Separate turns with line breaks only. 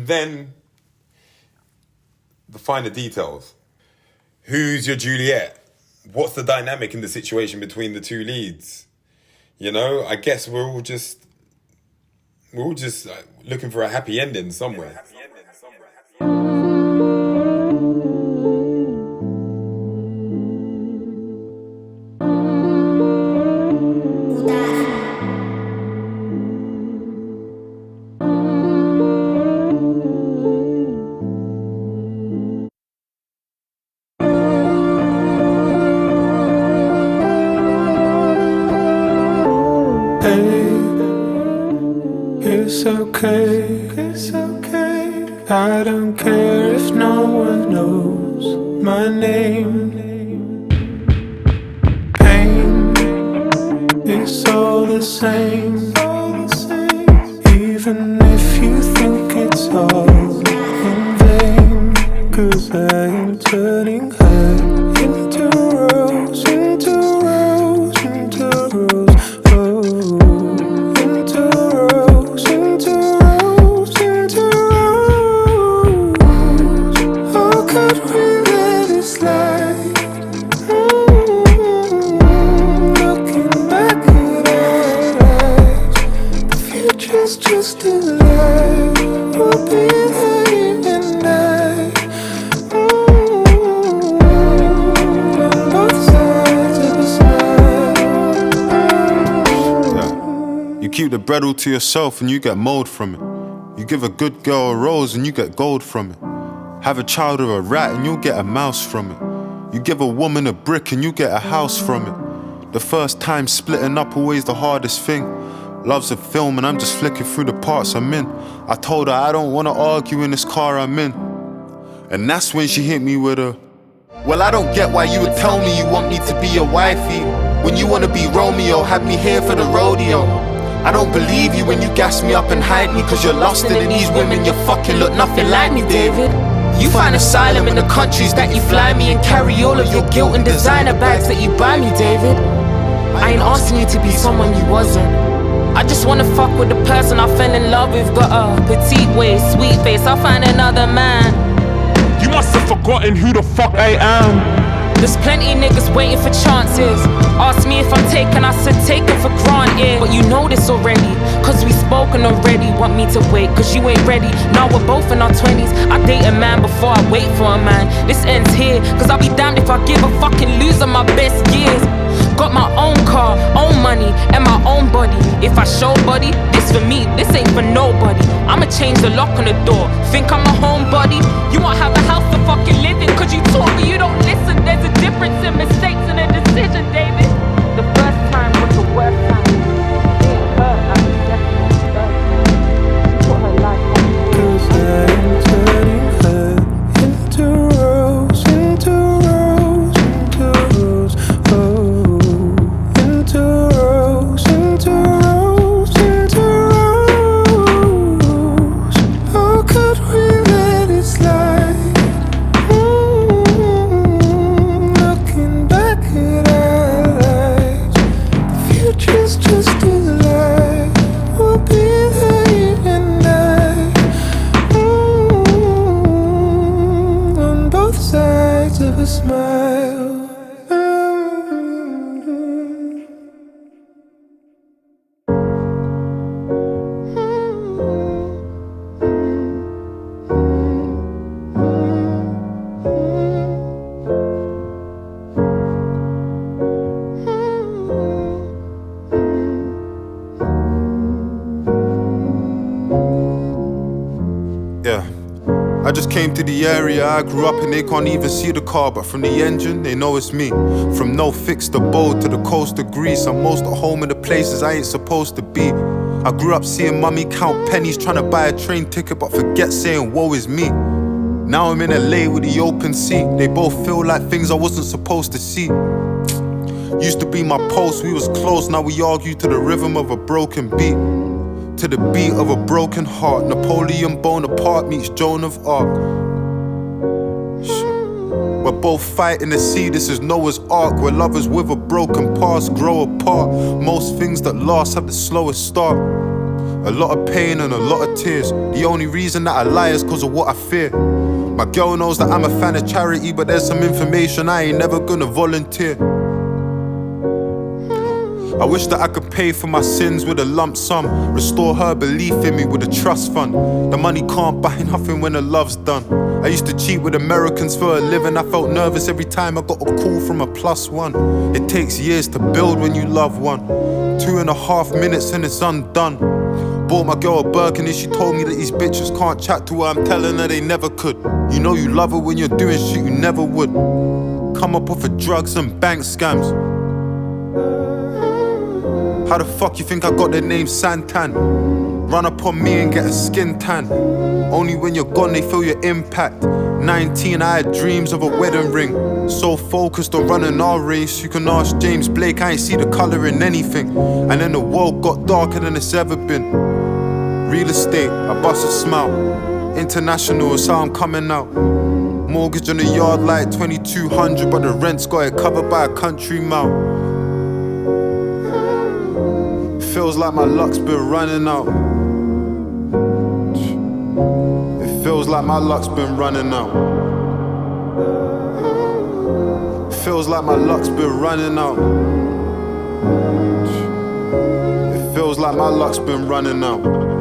then the finer details. Who's your Juliet? What's the dynamic in the situation between the two leads? You know, I guess we're all just looking for a happy ending somewhere.
It's okay, I don't care if no one knows my name. Pain is all the same, even if you think it's all in vain. 'Cause I am turning her into rose, into rose, into rose. Just a lie, we'll be there and I. On both sides of a smile.
Yeah. You keep the bread all to yourself and you get mold from it. You give a good girl a rose and you get gold from it. Have a child or a rat and you'll get a mouse from it. You give a woman a brick and you get a house from it. The first time splitting up always the hardest thing. Love's a film and I'm just flicking through the parts I'm in. I told her I don't wanna argue in this car I'm in. And that's when she hit me with a, well, I don't get why you would tell me you want me to be your wifey when you wanna be Romeo, have me here for the rodeo. I don't believe you when you gas me up and hide me, 'cause you're lost in these women, you fucking look nothing like me, David. You find asylum in the countries that you fly me and carry all of your guilt and designer bags that you buy me, David. I ain't asking you to be someone you wasn't. I just wanna fuck with the person I fell in love with. Got a petite waist, sweet face, I'll find another man.
You must have forgotten who the fuck I am.
There's plenty niggas waiting for chances. Ask me if I'm taken, I said taken for granted. But you know this already, 'cause we spoken already. Want me to wait, 'cause you ain't ready. Now we're both in our 20s. I date a man before I wait for a man. This ends here, 'cause I'll be damned if I give a fucking loser my best years. Got my own car, own money, and my own body. If I show body, this for me, this ain't for nobody. I'ma change the lock on the door. Think I'm a homebody? You won't have a house to fucking live in, 'cause you taught me you don't listen. There's a difference in mistakes and a decision, David. The first time was the worst time. It hurt like the second or third time. Put her life on me.
'Cause I'm turning her into rose, into rose, into rose. Into rose, into rose, into rose. How could we let it slide? Looking back at our lives, the future's just a lie. We'll be there and I. On both sides of a smile.
yeah. I just came to the area I grew up and they can't even see the car, but from the engine they know it's me. From no fix to bold to the coast of Greece, I'm most at home in the places I ain't supposed to be. I grew up seeing mummy count pennies trying to buy a train ticket but forget saying woe is me. Now I'm in LA with the open seat. They both feel like things I wasn't supposed to see. Used to be my post, we was close, now we argue to the rhythm of a broken beat. To the beat of a broken heart, Napoleon Bonaparte meets Joan of Arc. We're both fighting the sea, this is Noah's Ark, where lovers with a broken past grow apart. Most things that last have the slowest start. A lot of pain and a lot of tears. The only reason that I lie is cause of what I fear. My girl knows that I'm a fan of charity, but there's some information I ain't never gonna volunteer. I wish that I could pay for my sins with a lump sum, restore her belief in me with a trust fund. The money can't buy nothing when the love's done. I used to cheat with Americans for a living. I felt nervous every time I got a call from a +1. It takes years to build when you love one. 2.5 minutes and it's undone. Bought my girl a Birkin and she told me that these bitches can't chat to her. I'm telling her they never could. You know you love her when you're doing shit you never would. Come up off of drugs and bank scams. How the fuck you think I got the name Santan? Run up on me and get a skin tan. Only when you're gone they feel your impact. 19 I had dreams of a wedding ring. So focused on running our race. You can ask James Blake, I ain't see the colour in anything. And then the world got darker than it's ever been. Real estate, I bust a smile. International is how I'm coming out. Mortgage on the yard like 2200, but the rent's got it covered by a country mile. Feels like my luck's been running out. It feels like my luck's been running out. Feels like my luck's been running out. It feels like my luck's been running out.